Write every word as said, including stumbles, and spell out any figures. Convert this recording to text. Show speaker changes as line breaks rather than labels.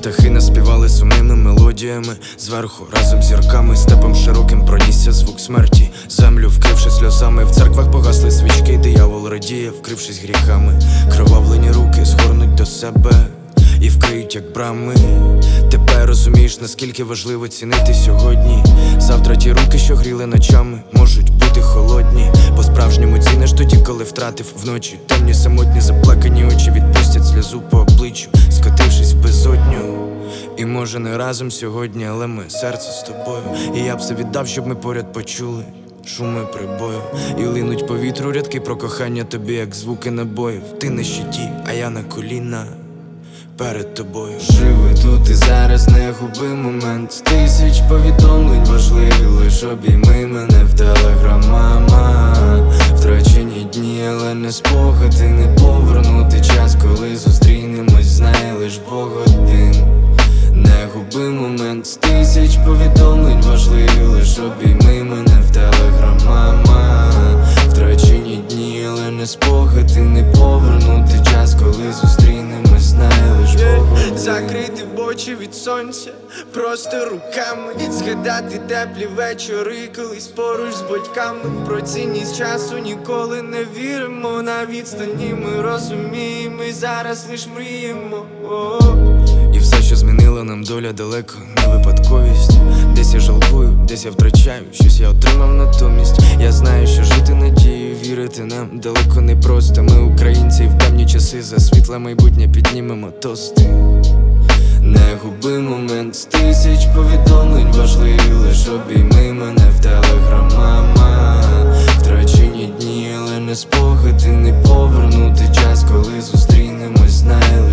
птахи наспівали сумними мелодіями. Зверху разом з зірками степом широким пронісся звук смерті. Землю вкривши сльозами, в церквах погасли свічки. Диявол радіє, вкрившись гріхами. Кровавлені руки згорнуть до себе і вкриють, як брами. Тепер розумієш, наскільки важливо цінити сьогодні. Завтра ті руки, що гріли ночами, можуть бути холодні. По-справжньому ціниш тоді, коли втратив вночі. Темні, самотні, заплакані очі відпустять сльозу по обличчю, скотившись в безодню. І може не разом сьогодні, але ми серце з тобою. І я б все віддав, щоб ми поряд почули шуми прибою. І линуть по вітру рядки про кохання тобі, як звуки набоїв. Ти на щиті, а я на коліна перед тобою. Живи тут і зараз, не губи момент. З тисяч повідомлень важливі, лиш обійми мене в телеграм, мама. Втрачені дні, але не спогади, не повернути час, коли зустрінемось, знає лиш Бог один. Не губи момент. З тисяч повідомлень важливі, лиш обійми мене в телеграм, мама. Втрачені дні, але не спогади, не повернути час, коли зустрінемось, знає лиш Бог один.
Закрити очі від сонця просто руками, згадати теплі вечори, колись поруч з батьками. Про цінність часу ніколи не віримо. На відстані ми розуміємо, і зараз лиш мріємо.
І все, що змінила нам доля, далеко не випадковість. Десь я жалкую, десь я втрачаю, щось я отримав натомість. Я знаю, що жити надією, вірити нам далеко не просто. Ми українці, і в темні часи за світле майбутнє піднімемо тости.
Не губи момент. З тисяч повідомлень важливі, лиш обійми мене в телеграм, мама. Втрачені дні, але не спогади, не повернути час, коли зустрінемось, знає